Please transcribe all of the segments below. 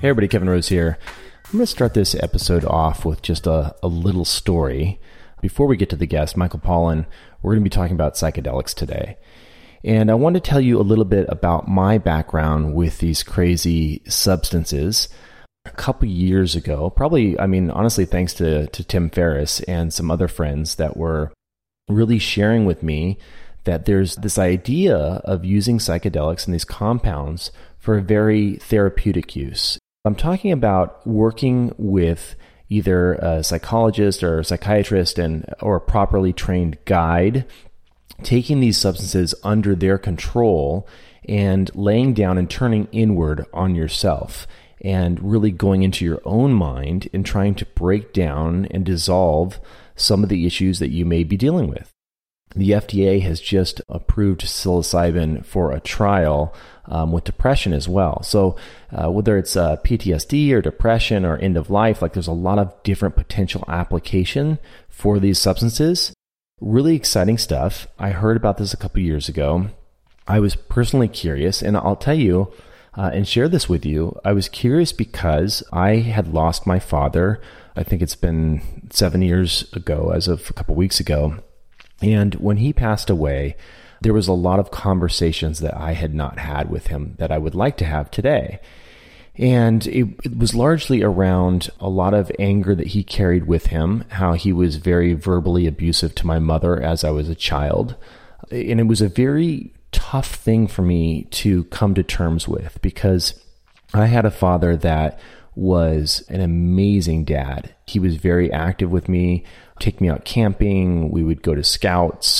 Hey everybody, Kevin Rose here. I'm going to start this episode off with just a little story. Before we get to the guest, Michael Pollan, we're going to be talking about psychedelics today. And I want to tell you a little bit about my background with these crazy substances. A couple years ago, honestly, thanks to Tim Ferriss and some other friends that were really sharing with me that there's this idea of using psychedelics and these compounds for a very therapeutic use. I'm talking about working with either a psychologist or a psychiatrist or a properly trained guide, taking these substances under their control and laying down and turning inward on yourself and really going into your own mind and trying to break down and dissolve some of the issues that you may be dealing with. The FDA has just approved psilocybin for a trial with depression as well. So whether it's PTSD or depression or end of life, there's a lot of different potential application for these substances. Really exciting stuff. I heard about this a couple years ago. I was personally curious, and I'll tell you and share this with you. I was curious because I had lost my father. I think it's been 7 years ago, as of a couple weeks ago. And when he passed away, there was a lot of conversations that I had not had with him that I would like to have today. And it was largely around a lot of anger that he carried with him, how he was very verbally abusive to my mother as I was a child. And it was a very tough thing for me to come to terms with because I had a father that was an amazing dad. He was very active with me, take me out camping. We would go to scouts.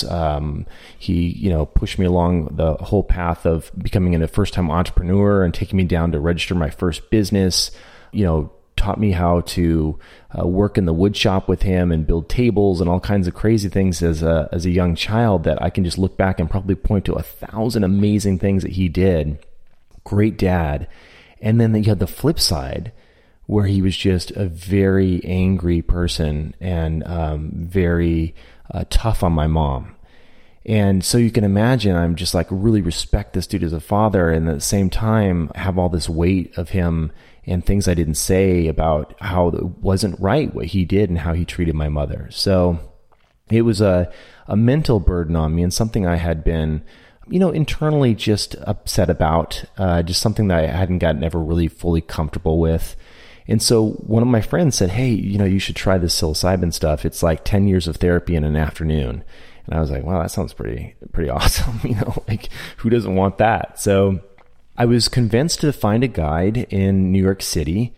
He, pushed me along the whole path of becoming a first-time entrepreneur and taking me down to register my first business. Taught me how to work in the wood shop with him and build tables and all kinds of crazy things as a young child that I can just look back and probably point to 1,000 amazing things that he did. Great dad. And then you had the flip side, where he was just a very angry person and very tough on my mom. And so you can imagine I'm just really respect this dude as a father, and at the same time have all this weight of him and things I didn't say about how it wasn't right what he did and how he treated my mother. So it was a mental burden on me and something I had been internally just upset about, just something that I hadn't gotten ever really fully comfortable with. And so one of my friends said, hey, you should try this psilocybin stuff. It's 10 years of therapy in an afternoon. And I was like, wow, that sounds pretty awesome. Who doesn't want that? So I was convinced to find a guide in New York City.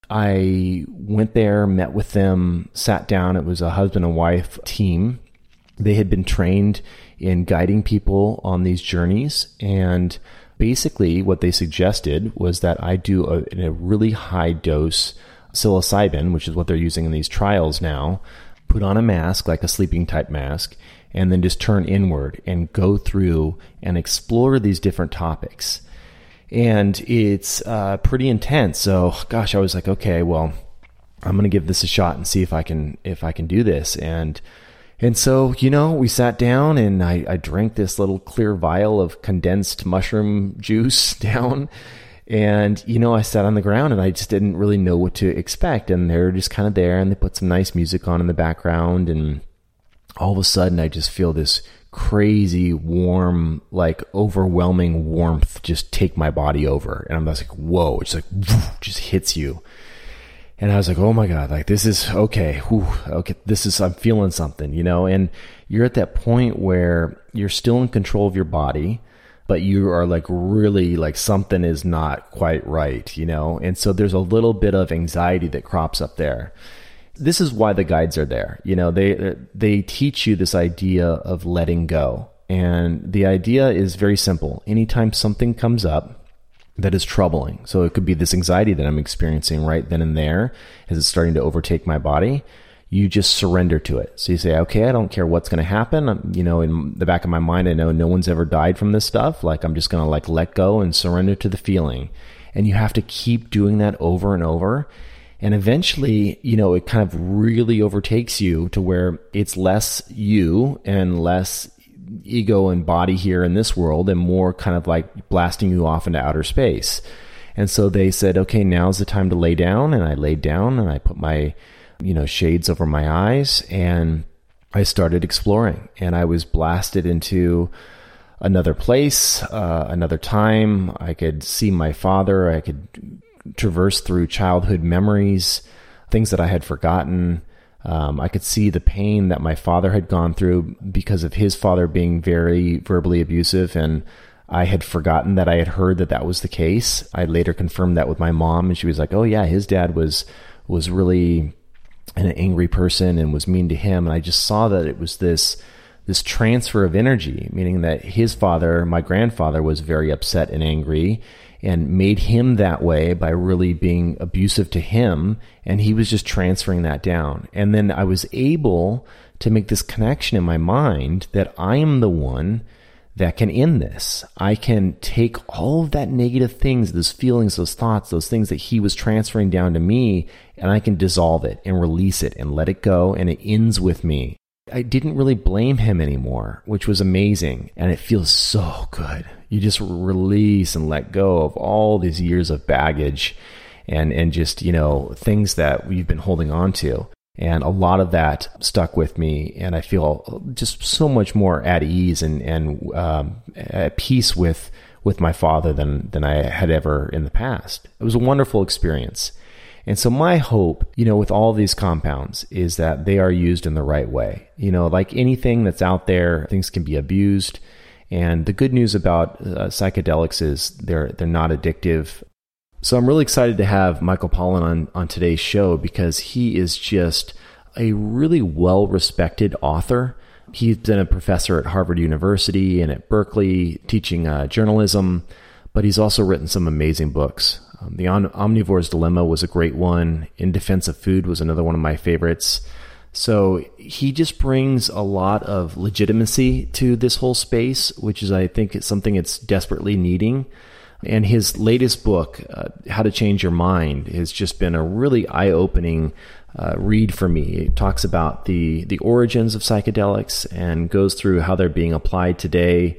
I went there, met with them, sat down. It was a husband and wife team. They had been trained in guiding people on these journeys, and basically, what they suggested was that I do a really high dose psilocybin, which is what they're using in these trials now, put on a mask, like a sleeping type mask, and then just turn inward and go through and explore these different topics. And it's pretty intense. So, gosh, I was like, okay, well, I'm going to give this a shot and see if I can do this. And so, we sat down and I drank this little clear vial of condensed mushroom juice down. And, I sat on the ground and I just didn't really know what to expect. And they're just kind of there and they put some nice music on in the background. And all of a sudden I just feel this crazy warm, overwhelming warmth just take my body over. And I'm just like, whoa, it's just hits you. And I was like, oh my God, this is okay. Whew, okay, I'm feeling something, and you're at that point where you're still in control of your body, but you are really something is not quite right, and so there's a little bit of anxiety that crops up there. This is why the guides are there. They teach you this idea of letting go. And the idea is very simple. Anytime something comes up that is troubling. So it could be this anxiety that I'm experiencing right then and there as it's starting to overtake my body. You just surrender to it. So you say, okay, I don't care what's going to happen. In the back of my mind, I know no one's ever died from this stuff. I'm just going to let go and surrender to the feeling. And you have to keep doing that over and over. And eventually, it kind of really overtakes you to where it's less you and less ego and body here in this world and more kind of blasting you off into outer space. And so they said, okay, now's the time to lay down. And I laid down and I put my, shades over my eyes, and I started exploring, and I was blasted into another place, another time. I could see my father. I could traverse through childhood memories, things that I had forgotten. I could see the pain that my father had gone through because of his father being very verbally abusive, and I had forgotten that I had heard that that was the case. I later confirmed that with my mom, and she was like, oh yeah, his dad was really an angry person and was mean to him. And I just saw that it was this transfer of energy, meaning that his father, my grandfather, was very upset and angry and made him that way by really being abusive to him. And he was just transferring that down. And then I was able to make this connection in my mind that I am the one that can end this. I can take all of that negative things, those feelings, those thoughts, those things that he was transferring down to me, and I can dissolve it and release it and let it go, and it ends with me. I didn't really blame him anymore, which was amazing, and it feels so good. You just release and let go of all these years of baggage and just, things that we've been holding on to. And a lot of that stuck with me, and I feel just so much more at ease and at peace with my father than I had ever in the past. It was a wonderful experience. And so my hope, with all these compounds is that they are used in the right way. Like anything that's out there, things can be abused. And the good news about psychedelics is they're not addictive. So I'm really excited to have Michael Pollan on today's show because he is just a really well-respected author. He's been a professor at Harvard University and at Berkeley teaching journalism, but he's also written some amazing books. The Omnivore's Dilemma was a great one. In Defense of Food was another one of my favorites. So he just brings a lot of legitimacy to this whole space, which is, I think, something it's desperately needing. And his latest book, How to Change Your Mind, has just been a really eye-opening read for me. It talks about the origins of psychedelics and goes through how they're being applied today,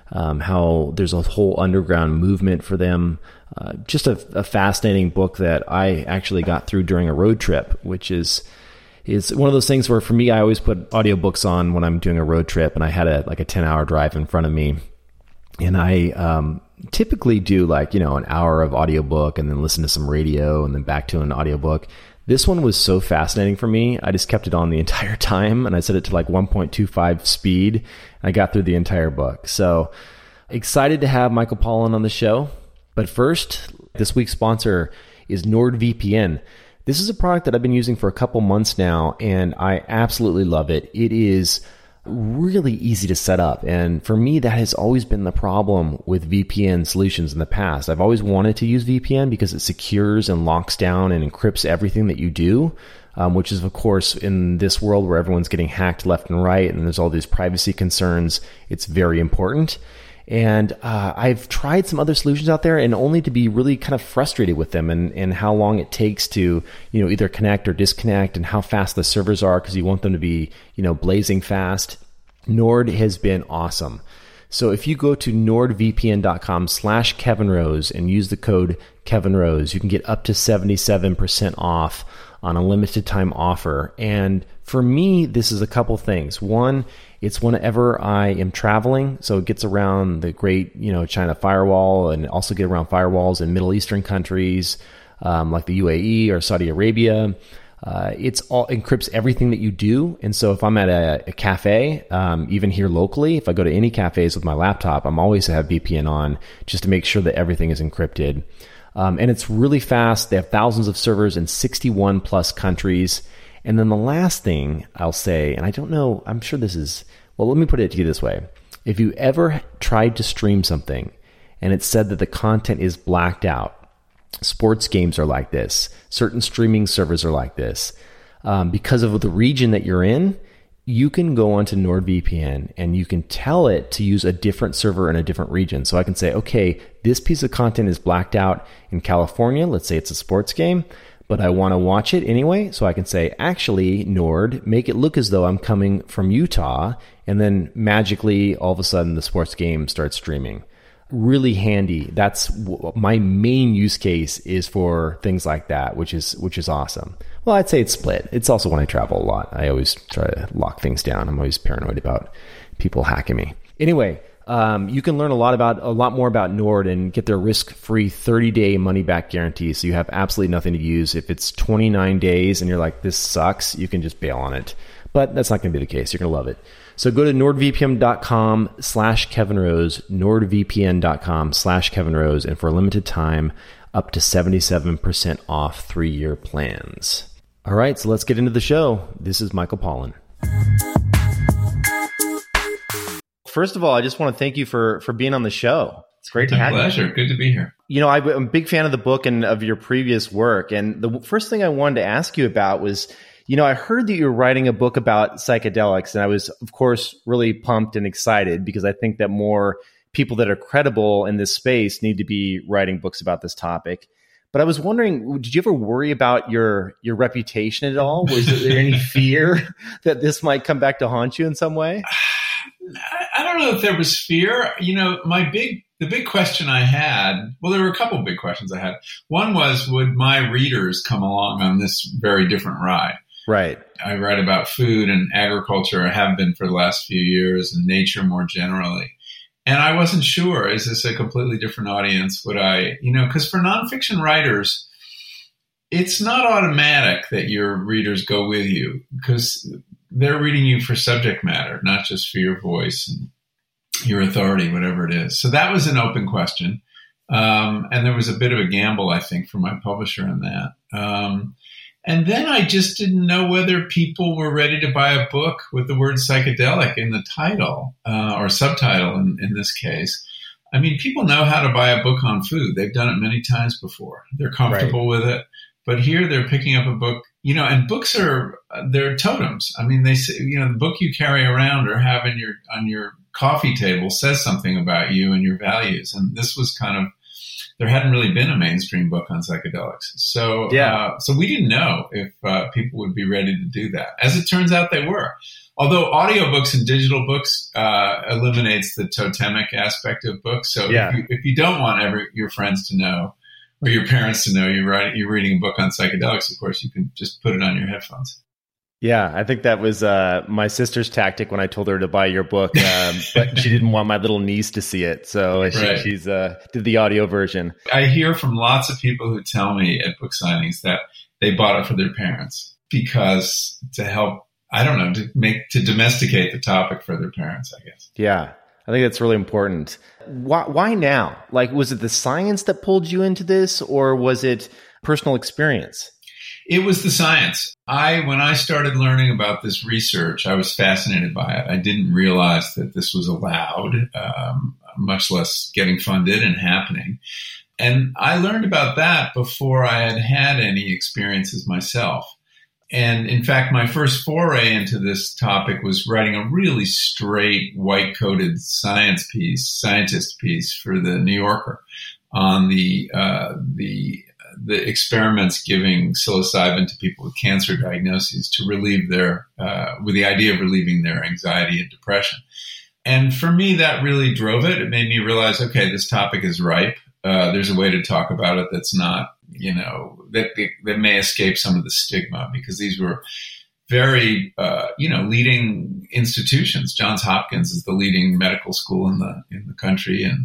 how there's a whole underground movement for them. Just a fascinating book that I actually got through during a road trip, which is one of those things where for me, I always put audiobooks on when I'm doing a road trip, and I had a 10-hour drive in front of me. And I typically do an hour of audiobook and then listen to some radio and then back to an audiobook. This one was so fascinating for me. I just kept it on the entire time, and I set it to 1.25 speed. And I got through the entire book. So excited to have Michael Pollan on the show. But first, this week's sponsor is NordVPN. This is a product that I've been using for a couple months now, and I absolutely love it. It is really easy to set up. And for me, that has always been the problem with VPN solutions in the past. I've always wanted to use VPN because it secures and locks down and encrypts everything that you do, which is, of course, in this world where everyone's getting hacked left and right and there's all these privacy concerns, it's very important. And I've tried some other solutions out there, and only to be really kind of frustrated with them and how long it takes to, either connect or disconnect, and how fast the servers are because you want them to be, blazing fast. Nord has been awesome. So if you go to nordvpn.com/KevinRose and use the code KevinRose, you can get up to 77% off on a limited time offer. And for me, this is a couple things. One, it's whenever I am traveling, so it gets around the great, China firewall, and also get around firewalls in Middle Eastern countries like the UAE or Saudi Arabia. It's all encrypts everything that you do. And so if I'm at a cafe, even here locally, if I go to any cafes with my laptop, I'm always have VPN on just to make sure that everything is encrypted. And it's really fast. They have thousands of servers in 61 plus countries. And then the last thing I'll say, and I don't know, I'm sure this is, well, let me put it to you this way. If you ever tried to stream something and it said that the content is blacked out, sports games are like this, certain streaming servers are like this, because of the region that you're in, you can go onto NordVPN and you can tell it to use a different server in a different region. So I can say, okay, this piece of content is blacked out in California. Let's say it's a sports game, but I want to watch it anyway. So I can say, actually, Nord, make it look as though I'm coming from Utah. And then magically, all of a sudden, the sports game starts streaming. really handy. My main use case is for things like that, which is awesome. Well, I'd say it's split. It's also when I travel a lot. I always try to lock things down. I'm always paranoid about people hacking me. Anyway, you can learn a lot more about Nord and get their risk-free 30-day money-back guarantee. So you have absolutely nothing to use. If it's 29 days and you're like, this sucks, you can just bail on it. But that's not going to be the case. You're going to love it. So go to nordvpn.com/KevinRose, nordvpn.com/KevinRose, and for a limited time, up to 77% off 3-year plans. All right, so let's get into the show. This is Michael Pollan. First of all, I just want to thank you for being on the show. It's great to have you. My pleasure. Good to be here. You know, I'm a big fan of the book and of your previous work. And the first thing I wanted to ask you about was, you know, I heard that you were writing a book about psychedelics, and I was, of course, really pumped and excited because I think that more people that are credible in this space need to be writing books about this topic. But I was wondering, did you ever worry about your reputation at all? Was there any fear that this might come back to haunt you in some way? I don't know if there was fear. You know, the big question I had, well, there were a couple of big questions I had. One was, would my readers come along on this very different ride? Right. I write about food and agriculture. I have been for the last few years, and nature more generally. And I wasn't sure, is this a completely different audience? Would I, because for nonfiction writers, it's not automatic that your readers go with you, because they're reading you for subject matter, not just for your voice and your authority, whatever it is. So that was an open question. And there was a bit of a gamble, I think, for my publisher in that. And then I just didn't know whether people were ready to buy a book with the word psychedelic in the title, or subtitle in this case. I mean, people know how to buy a book on food. They've done it many times before. They're comfortable with it. But here they're picking up a book, and books they're totems. I mean, they say, the book you carry around or have on your coffee table says something about you and your values. And this was there hadn't really been a mainstream book on psychedelics. So, so we didn't know if people would be ready to do that. As it turns out, they were. Although audiobooks and digital books eliminates the totemic aspect of books. So if you don't want your friends to know, or your parents to know you're reading a book on psychedelics, of course, you can just put it on your headphones. Yeah, I think that was my sister's tactic when I told her to buy your book, but she didn't want my little niece to see it, so she's did the audio version. I hear from lots of people who tell me at book signings that they bought it for their parents because to help, I don't know, to domesticate the topic for their parents, I guess. Yeah. I think that's really important. Why now? Like, was it the science that pulled you into this, or was it personal experience? It was the science. When I started learning about this research, I was fascinated by it. I didn't realize that this was allowed, much less getting funded and happening. And I learned about that before I had had any experiences myself. And in fact, my first foray into this topic was writing a really straight, white-coated scientist piece for the New Yorker on the experiments giving psilocybin to people with cancer diagnoses to relieve with the idea of relieving their anxiety and depression. And for me, that really drove it. It made me realize, okay, this topic is ripe. There's a way to talk about it that's not, that may escape some of the stigma, because these were very, leading institutions. Johns Hopkins is the leading medical school in the country, and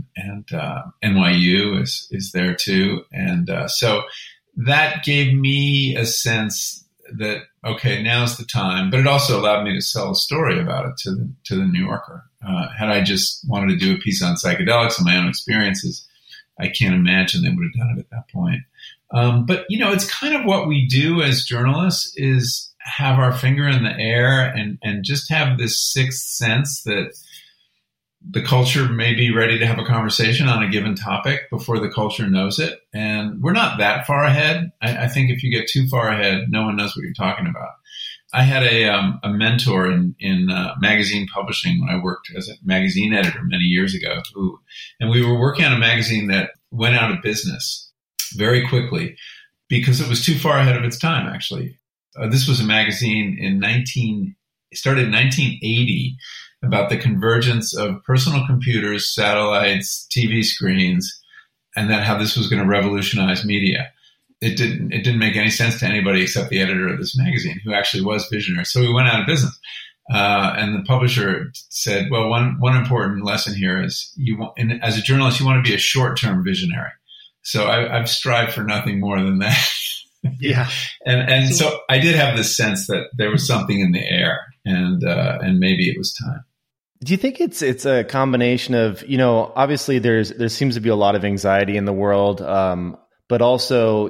NYU is there too. And so that gave me a sense that, okay, now's the time. But it also allowed me to sell a story about it to the New Yorker. Had I just wanted to do a piece on psychedelics and my own experiences, I can't imagine they would have done it at that point. But, it's kind of what we do as journalists is have our finger in the air and just have this sixth sense that the culture may be ready to have a conversation on a given topic before the culture knows it. And we're not that far ahead. I think if you get too far ahead, no one knows what you're talking about. I had a mentor in magazine publishing when I worked as a magazine editor many years ago, and we were working on a magazine that went out of business very quickly because it was too far ahead of its time, actually. This was a magazine in 19 It started in 1980 about the convergence of personal computers, satellites, TV screens, and then how this was going to revolutionize media. It didn't make any sense to anybody except the editor of this magazine, who actually was visionary. So we went out of business. And the publisher said, well, one important lesson here is as a journalist, you want to be a short-term visionary. So I've strived for nothing more than that. Yeah. And so I did have this sense that there was something in the air, and maybe it was time. Do you think it's a combination of, obviously there seems to be a lot of anxiety in the world, but also,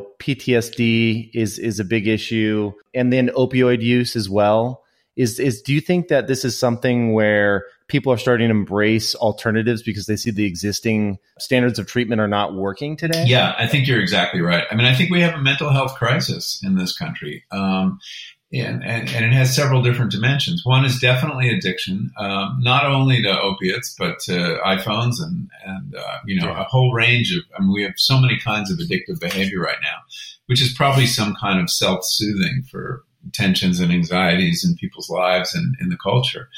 PTSD is a big issue, and then opioid use as well. Do you think that this is something where people are starting to embrace alternatives because they see the existing standards of treatment are not working today? Yeah, I think you're exactly right. I mean, I think we have a mental health crisis in this country. And it has several different dimensions. One is definitely addiction, not only to opiates, but to iPhones and a whole range of, we have so many kinds of addictive behavior right now, which is probably some kind of self-soothing for tensions and anxieties in people's lives and in the culture.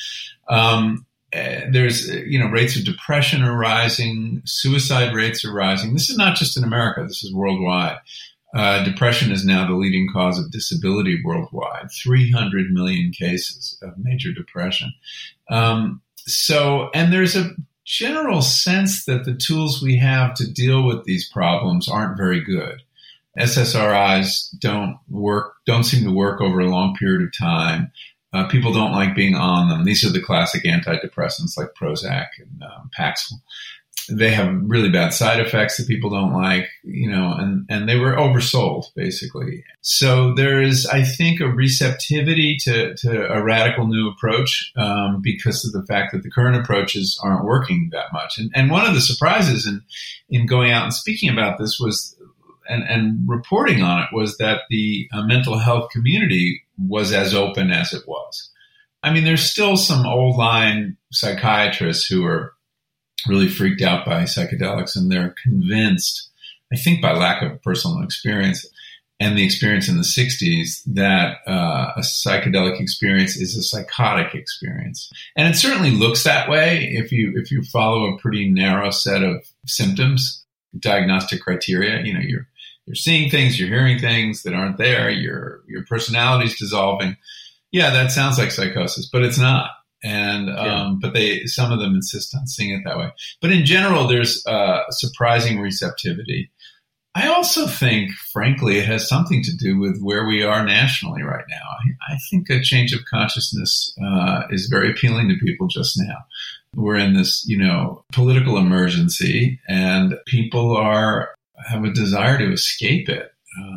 There's, rates of depression are rising, suicide rates are rising. This is not just in America, this is worldwide. Depression is now the leading cause of disability worldwide, 300 million cases of major depression. And there's a general sense that the tools we have to deal with these problems aren't very good. SSRIs don't seem to work over a long period of time. People don't like being on them. These are the classic antidepressants like Prozac and Paxil. They have really bad side effects that people don't like, and they were oversold, basically. So there is, I think, a receptivity to a radical new approach because of the fact that the current approaches aren't working that much. And one of the surprises in going out and speaking about this was, and reporting on it, was that the mental health community was as open as it was. I mean, there's still some old line psychiatrists who are really freaked out by psychedelics, and they're convinced, I think by lack of personal experience and the experience in the 60s, that a psychedelic experience is a psychotic experience. And it certainly looks that way if you follow a pretty narrow set of symptoms, diagnostic criteria. You're seeing things, you're hearing things that aren't there, your personality's dissolving. Yeah, that sounds like psychosis, but it's not. And but some of them insist on seeing it that way. But in general, there's surprising receptivity. I also think, frankly, it has something to do with where we are nationally right now. I think a change of consciousness is very appealing to people just now. We're in this, political emergency, and people have a desire to escape it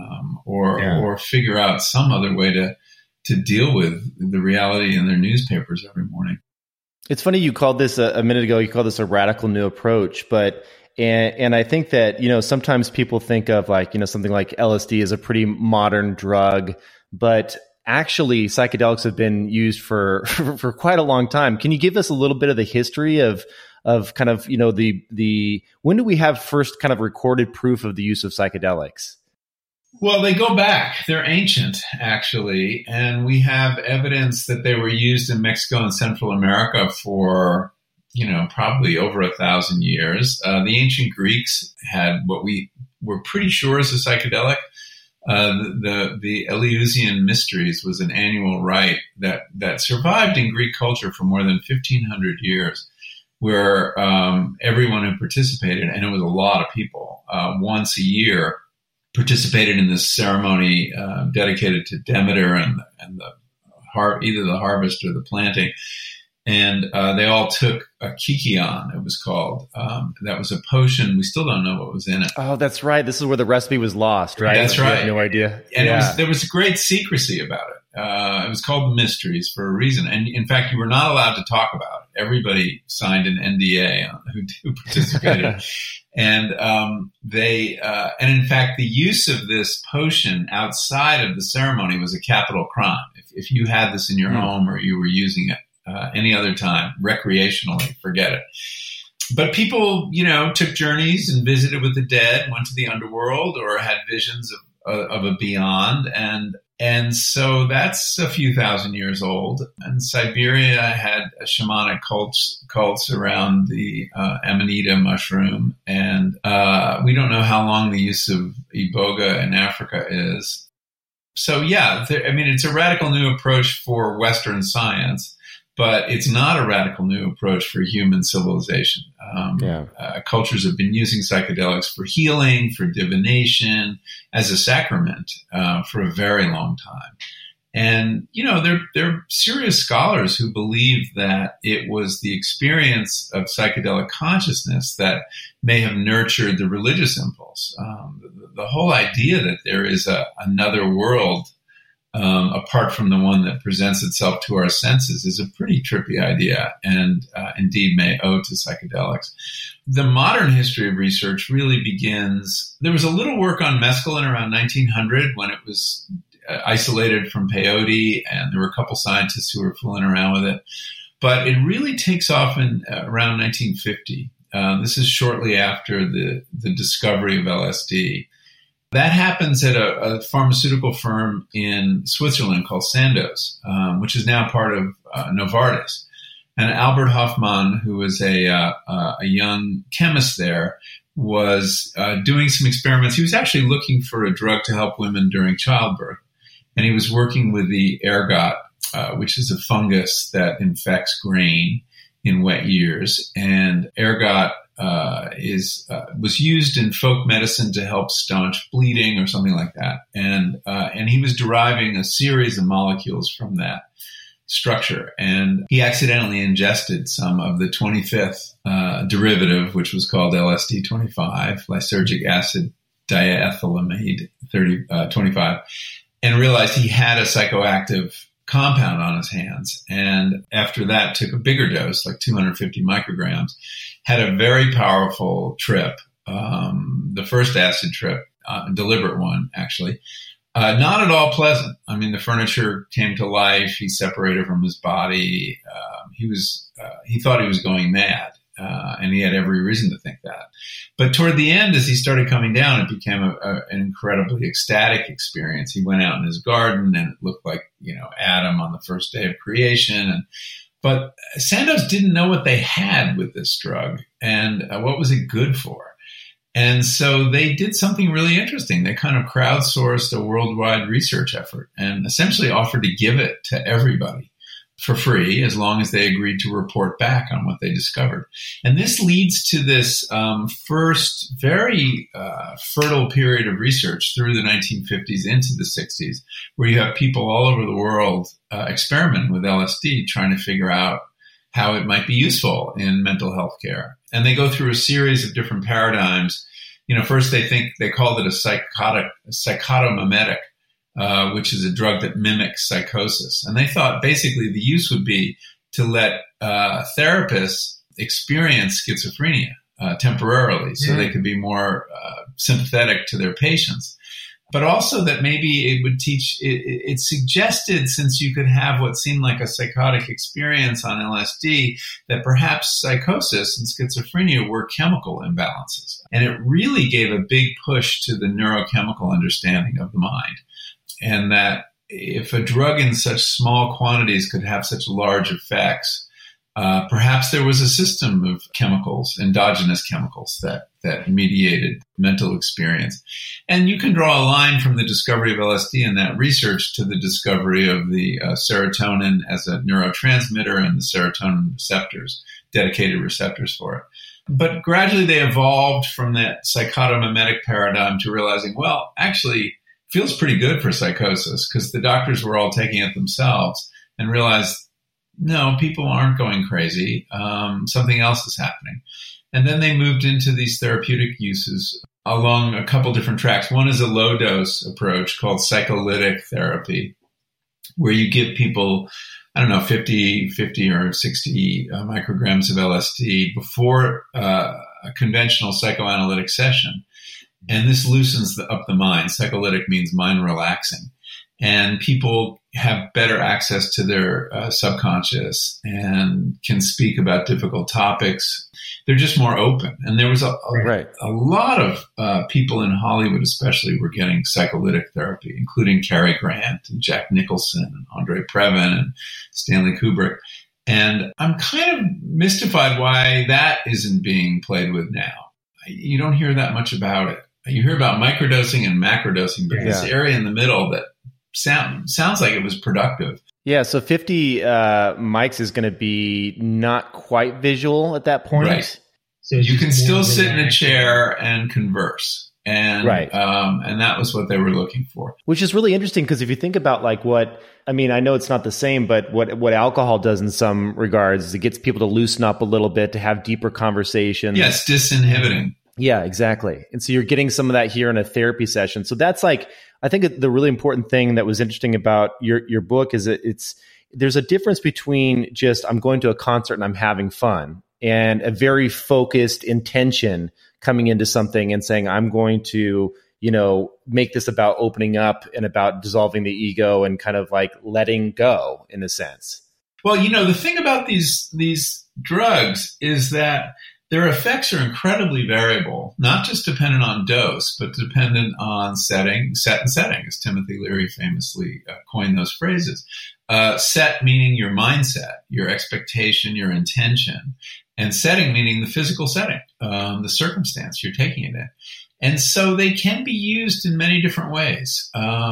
or figure out some other way to deal with the reality in their newspapers every morning. It's funny you called this a minute ago, you called this a radical new approach, and I think that, sometimes people think of something like LSD as a pretty modern drug, but actually psychedelics have been used for quite a long time. Can you give us a little bit of the history of kind of, the when do we have first kind of recorded proof of the use of psychedelics? Well, they go back. They're ancient, actually, and we have evidence that they were used in Mexico and Central America for, probably over 1,000 years. The ancient Greeks had what we were pretty sure is a psychedelic. The Eleusinian Mysteries was an annual rite that survived in Greek culture for more than 1,500 years, where everyone who participated, and it was a lot of people, once a year, participated in this ceremony dedicated to Demeter and either the harvest or the planting. And they all took a kykeon, it was called. That was a potion. We still don't know what was in it. Oh, that's right. This is where the recipe was lost, right? That's right. I have no idea. And there was great secrecy about it. It was called the Mysteries for a reason. And in fact, you were not allowed to talk about it. Everybody signed an NDA who participated. And and in fact, the use of this potion outside of the ceremony was a capital crime. If you had this in your home or you were using it any other time, recreationally, forget it. But people, took journeys and visited with the dead, went to the underworld, or had visions of a beyond. And And so that's a few thousand years old. And Siberia had a shamanic cults around the Amanita mushroom. And we don't know how long the use of iboga in Africa is. So, yeah, it's a radical new approach for Western science, but it's not a radical new approach for human civilization. Cultures have been using psychedelics for healing, for divination, as a sacrament for a very long time. And, there are serious scholars who believe that it was the experience of psychedelic consciousness that may have nurtured the religious impulse. The whole idea that there is another world apart from the one that presents itself to our senses is a pretty trippy idea, and indeed may owe to psychedelics. The modern history of research really begins. There was a little work on mescaline around 1900 when it was isolated from peyote, and there were a couple scientists who were fooling around with it. But it really takes off in around 1950. This is shortly after the discovery of LSD. That happens at a pharmaceutical firm in Switzerland called Sandoz, which is now part of Novartis. And Albert Hofmann, who was a young chemist there, was doing some experiments. He was actually looking for a drug to help women during childbirth. And he was working with the ergot, which is a fungus that infects grain in wet years. And ergot was used in folk medicine to help staunch bleeding or something like that. And he was deriving a series of molecules from that structure. And he accidentally ingested some of the 25th derivative, which was called LSD-25, lysergic acid diethylamide 25, and realized he had a psychoactive compound on his hands. And after that, took a bigger dose, like 250 micrograms, had a very powerful trip, the first acid trip, a deliberate one, actually. Not at all pleasant. I mean, the furniture came to life. He separated from his body. He thought he was going mad, and he had every reason to think that. But toward the end, as he started coming down, it became an incredibly ecstatic experience. He went out in his garden, and it looked like, Adam on the first day of creation. But Sandoz didn't know what they had with this drug and what was it good for. And so they did something really interesting. They kind of crowdsourced a worldwide research effort and essentially offered to give it to everybody for free, as long as they agreed to report back on what they discovered. And this leads to this first very fertile period of research through the 1950s into the 60s, where you have people all over the world experimenting with LSD, trying to figure out how it might be useful in mental health care. And they go through a series of different paradigms. First they called it a psychotomimetic, which is a drug that mimics psychosis. And they thought basically the use would be to let therapists experience schizophrenia temporarily, so they could be more sympathetic to their patients. But also that maybe it would teach, it suggested, since you could have what seemed like a psychotic experience on LSD, that perhaps psychosis and schizophrenia were chemical imbalances. And it really gave a big push to the neurochemical understanding of the mind. And that if a drug in such small quantities could have such large effects, perhaps there was a system of chemicals, endogenous chemicals, that mediated mental experience. And you can draw a line from the discovery of LSD and that research to the discovery of the serotonin as a neurotransmitter and the serotonin receptors, dedicated receptors for it. But gradually they evolved from that psychotomimetic paradigm to realizing, well, actually, feels pretty good for psychosis, because the doctors were all taking it themselves and realized, no, people aren't going crazy. Something else is happening. And then they moved into these therapeutic uses along a couple different tracks. One is a low dose approach called psycholytic therapy, where you give people, 50 or 60 micrograms of LSD before a conventional psychoanalytic session. And this loosens up the mind. Psycholytic means mind relaxing. And people have better access to their subconscious and can speak about difficult topics. they're just more open. And there was a lot of people in Hollywood, especially, were getting psycholytic therapy, including Cary Grant and Jack Nicholson and Andre Previn and Stanley Kubrick. And I'm kind of mystified why that isn't being played with now. You don't hear that much about it. You hear about microdosing and macrodosing, but this area in the middle that sounds like it was productive. Yeah, so 50 mics is going to be not quite visual at that point. Right. So you can still sit in a chair and converse. And and that was what they were looking for. Which is really interesting, because if you think about I know it's not the same, but what alcohol does in some regards is it gets people to loosen up a little bit, to have deeper conversations. Yes, disinhibiting. Yeah, exactly. And so you're getting some of that here in a therapy session. So that's I think the really important thing that was interesting about your book is that there's a difference between just I'm going to a concert and I'm having fun, and a very focused intention coming into something and saying, I'm going to, make this about opening up and about dissolving the ego and kind of letting go, in a sense. Well, the thing about these drugs is that their effects are incredibly variable, not just dependent on dose, but dependent on set and setting, as Timothy Leary famously coined those phrases. Set meaning your mindset, your expectation, your intention, and setting meaning the physical setting, the circumstance you're taking it in. And so they can be used in many different ways.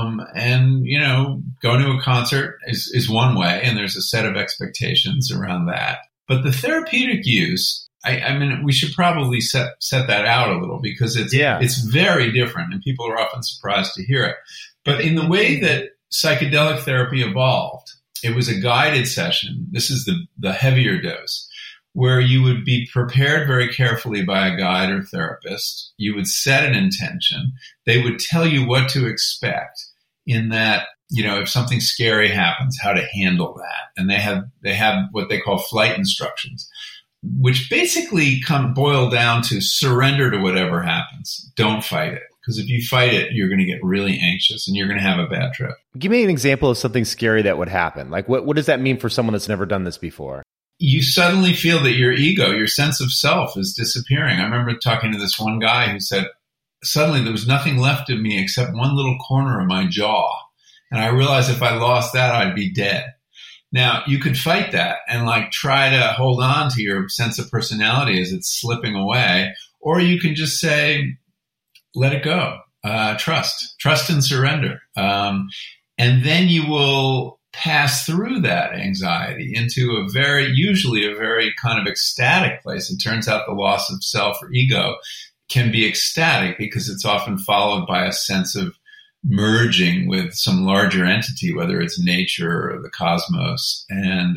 And going to a concert is one way, and there's a set of expectations around that. But the therapeutic use, we should probably set that out a little, because it's very different, and people are often surprised to hear it. But in the way that psychedelic therapy evolved, it was a guided session. This is the heavier dose, where you would be prepared very carefully by a guide or therapist. You would set an intention. They would tell you what to expect, in that, if something scary happens, how to handle that. And they have what they call flight instructions, which basically boil down to surrender to whatever happens. Don't fight it. Because if you fight it, you're going to get really anxious and you're going to have a bad trip. Give me an example of something scary that would happen. What does that mean for someone that's never done this before? You suddenly feel that your ego, your sense of self, is disappearing. I remember talking to this one guy who said, suddenly there was nothing left of me except one little corner of my jaw. And I realized if I lost that, I'd be dead. Now, you could fight that and try to hold on to your sense of personality as it's slipping away. Or you can just say, let it go. Trust and surrender. And then you will pass through that anxiety into usually a very kind of ecstatic place. It turns out the loss of self or ego can be ecstatic, because it's often followed by a sense of merging with some larger entity, whether it's nature or the cosmos. And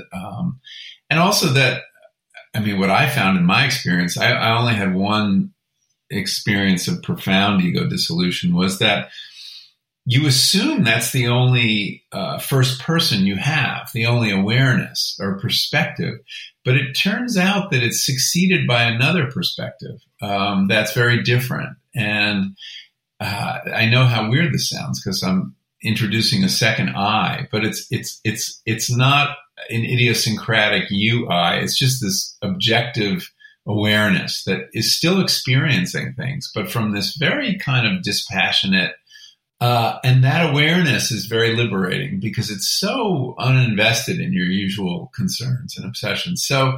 also that, what I found in my experience, I only had one experience of profound ego dissolution, was that you assume that's the only first person you have, the only awareness or perspective. But it turns out that it's succeeded by another perspective that's very different. And I know how weird this sounds, because I'm introducing a second I, but it's not an idiosyncratic you I. It's just this objective awareness that is still experiencing things, but from this very kind of dispassionate. And that awareness is very liberating, because it's so uninvested in your usual concerns and obsessions. So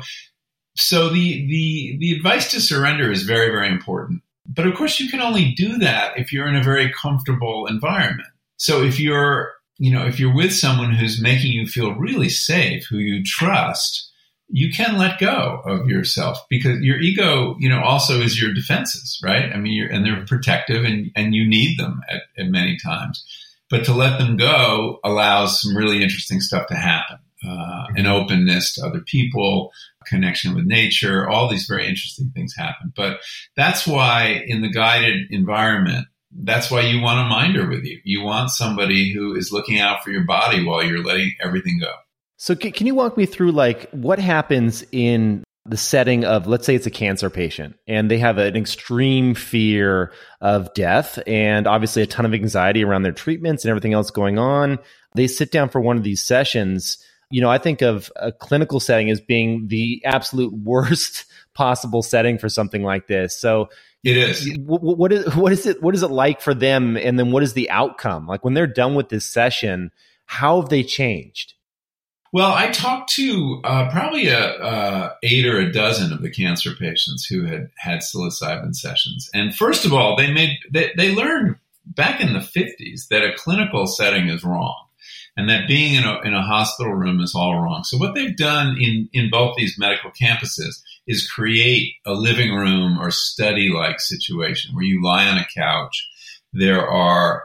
the advice to surrender is very, very important. But of course, you can only do that if you're in a very comfortable environment. So if you're with someone who's making you feel really safe, who you trust, you can let go of yourself, because your ego, also is your defenses, right? And they're protective, and you need them at many times. But to let them go allows some really interesting stuff to happen. An openness to other people, connection with nature, all these very interesting things happen. But that's why in the guided environment, that's why you want a minder with you. You want somebody who is looking out for your body while you're letting everything go. So can you walk me through what happens in the setting of, let's say it's a cancer patient and they have an extreme fear of death and obviously a ton of anxiety around their treatments and everything else going on. They sit down for one of these sessions. I think of a clinical setting as being the absolute worst possible setting for something like this. So it is. What is it like for them? And then what is the outcome? Like when they're done with this session, how have they changed? Well, I talked to probably 8 or a dozen of the cancer patients who had psilocybin sessions. And first of all, they learned back in the 50s that a clinical setting is wrong and that being in a hospital room is all wrong. So what they've done in both these medical campuses is create a living room or study-like situation where you lie on a couch. There are,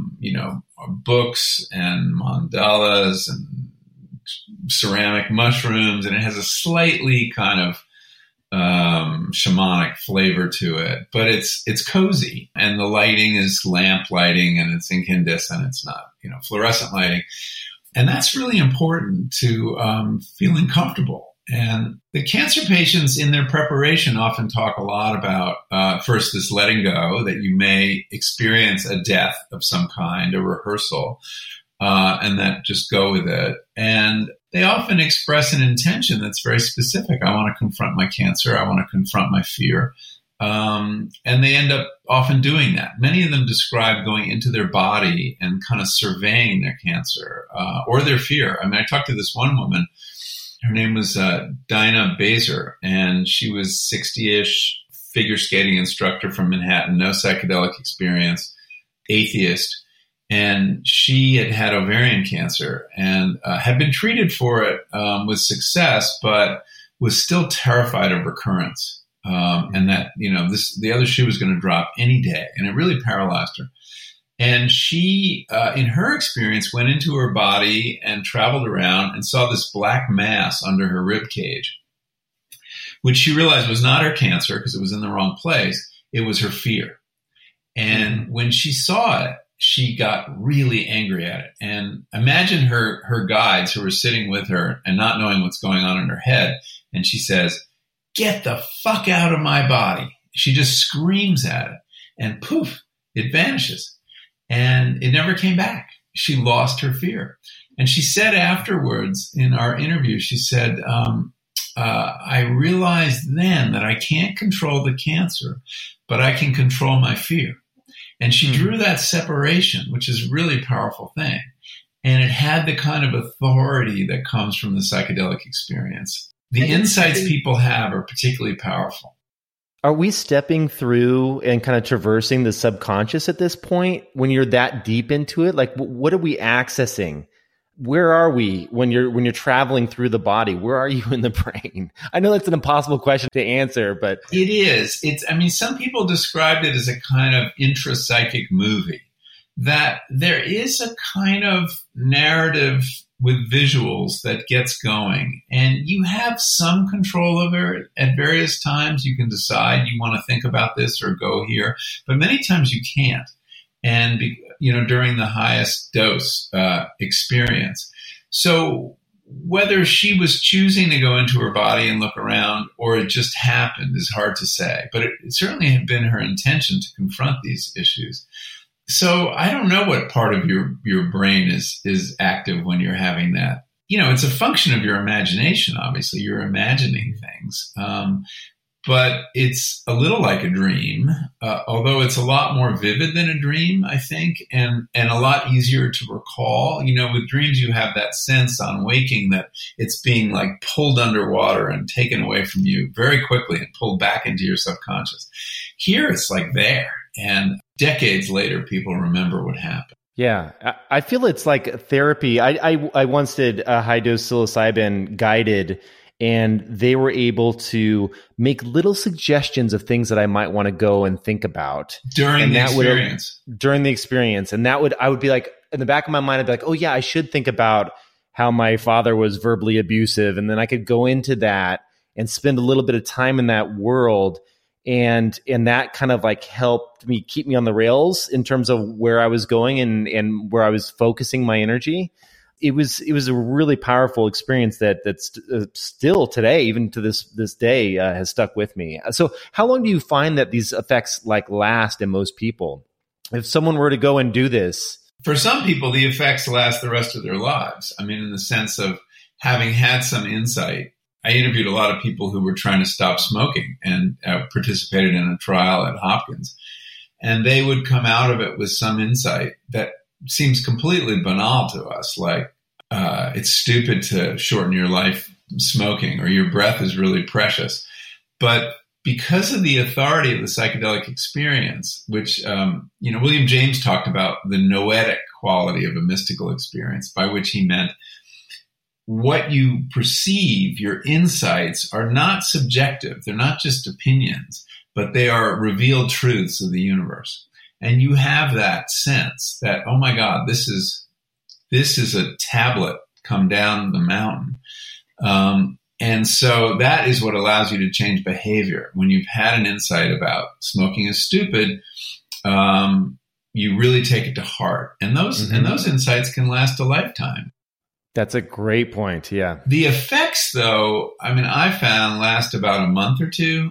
books and mandalas and ceramic mushrooms, and it has a slightly kind of shamanic flavor to it, but it's cozy, and the lighting is lamp lighting, and it's incandescent. It's not fluorescent lighting, and that's really important to feeling comfortable. And the cancer patients in their preparation often talk a lot about first this letting go, that you may experience a death of some kind, a rehearsal. And that just go with it. And they often express an intention that's very specific. I want to confront my cancer. I want to confront my fear. And they end up often doing that. Many of them describe going into their body and kind of surveying their cancer or their fear. I mean, I talked to this one woman. Her name was Dinah Baser, and she was 60-ish, figure skating instructor from Manhattan, no psychedelic experience, atheist. And she had ovarian cancer and had been treated for it with success, but was still terrified of recurrence. And that, the other shoe was going to drop any day. And it really paralyzed her. And she, in her experience, went into her body and traveled around and saw this black mass under her rib cage, which she realized was not her cancer because it was in the wrong place. It was her fear. And when she saw it, she got really angry at it. And imagine her guides who were sitting with her and not knowing what's going on in her head. And she says, "Get the fuck out of my body." She just screams at it and poof, it vanishes. And it never came back. She lost her fear. And she said afterwards in our interview, she said, I realized then that I can't control the cancer, but I can control my fear. And she drew that separation, which is a really powerful thing. And it had the kind of authority that comes from the psychedelic experience. The insights people have are particularly powerful. Are we stepping through and kind of traversing the subconscious at this point when you're that deep into it? Like, what are we accessing? Where are we when you're traveling through the body? Where are you in the brain? I know that's an impossible question to answer, but it is. Some people described it as a kind of intrapsychic movie, that there is a kind of narrative with visuals that gets going, and you have some control over it. At various times you can decide you want to think about this or go here, but many times you can't. And, during the highest dose experience. So whether she was choosing to go into her body and look around or it just happened is hard to say, but it certainly had been her intention to confront these issues. So I don't know what part of your brain is active when you're having that. It's a function of your imagination, obviously. You're imagining things. But it's a little like a dream, although it's a lot more vivid than a dream, I think, and a lot easier to recall. With dreams, you have that sense on waking that it's being like pulled underwater and taken away from you very quickly and pulled back into your subconscious. Here, it's like there. And decades later, people remember what happened. Yeah, I feel it's like therapy. I once did a high-dose psilocybin guided, and they were able to make little suggestions of things that I might want to go and think about during the experience. And I would be like, in the back of my mind, I'd be like, oh yeah, I should think about how my father was verbally abusive. And then I could go into that and spend a little bit of time in that world. And that kind of like helped me keep me on the rails in terms of where I was going and where I was focusing my energy. It was a really powerful experience that's still today, even to this day, has stuck with me. So how long do you find that these effects last in most people? If someone were to go and do this? For some people, the effects last the rest of their lives. In the sense of having had some insight, I interviewed a lot of people who were trying to stop smoking and participated in a trial at Hopkins. And they would come out of it with some insight that seems completely banal to us, like it's stupid to shorten your life smoking, or your breath is really precious. But because of the authority of the psychedelic experience, which, William James talked about the noetic quality of a mystical experience, by which he meant what you perceive, your insights, are not subjective. They're not just opinions, but they are revealed truths of the universe. And you have that sense that, oh my God, this is a tablet come down the mountain. And so that is what allows you to change behavior. When you've had an insight about smoking is stupid, you really take it to heart. And those insights can last a lifetime. That's a great point. Yeah. The effects, though, I found last about a month or two.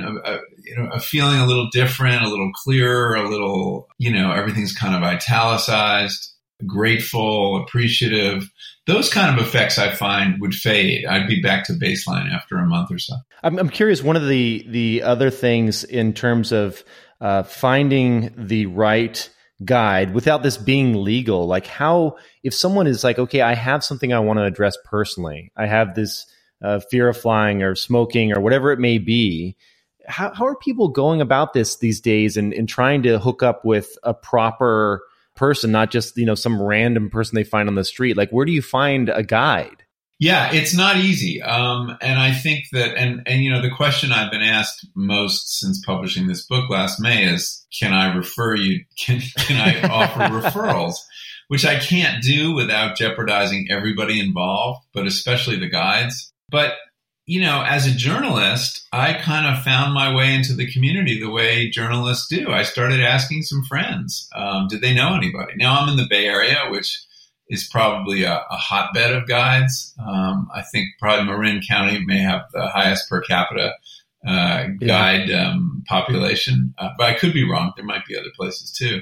A feeling a little different, a little clearer, a little, everything's kind of italicized, grateful, appreciative. Those kind of effects I find would fade. I'd be back to baseline after a month or so. I'm curious, one of the other things in terms of finding the right guide without this being legal, like how, if someone is like, okay, I have something I want to address personally, I have this fear of flying or smoking or whatever it may be, how are people going about this these days and trying to hook up with a proper person, not just, some random person they find on the street? Like, where do you find a guide? Yeah, it's not easy. And I think that, and the question I've been asked most since publishing this book last May is, can I refer you? Can I offer referrals? Which I can't do without jeopardizing everybody involved, but especially the guides. But, as a journalist, I kind of found my way into the community the way journalists do. I started asking some friends, did they know anybody? Now I'm in the Bay Area, which is probably a hotbed of guides. I think probably Marin County may have the highest per capita guide population, but I could be wrong. There might be other places too.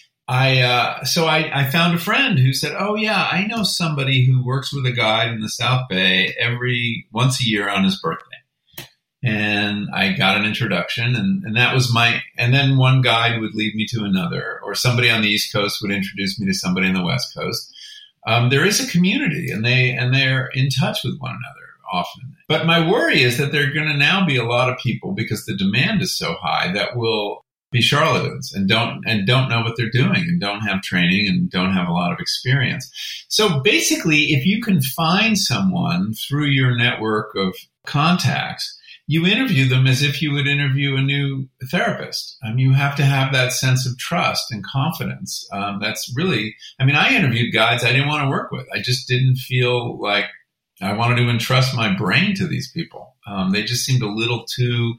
So I found a friend who said, oh yeah, I know somebody who works with a guide in the South Bay once a year on his birthday. And I got an introduction, and that was and then one guide would lead me to another, or somebody on the East Coast would introduce me to somebody on the West Coast. There is a community, and they're in touch with one another often. But my worry is that there are going to now be a lot of people, because the demand is so high, that will be charlatans and don't know what they're doing, and don't have training, and don't have a lot of experience. So basically, if you can find someone through your network of contacts, you interview them as if you would interview a new therapist. You have to have that sense of trust and confidence. That's really, I interviewed guides I didn't want to work with. I just didn't feel like I wanted to entrust my brain to these people. They just seemed a little too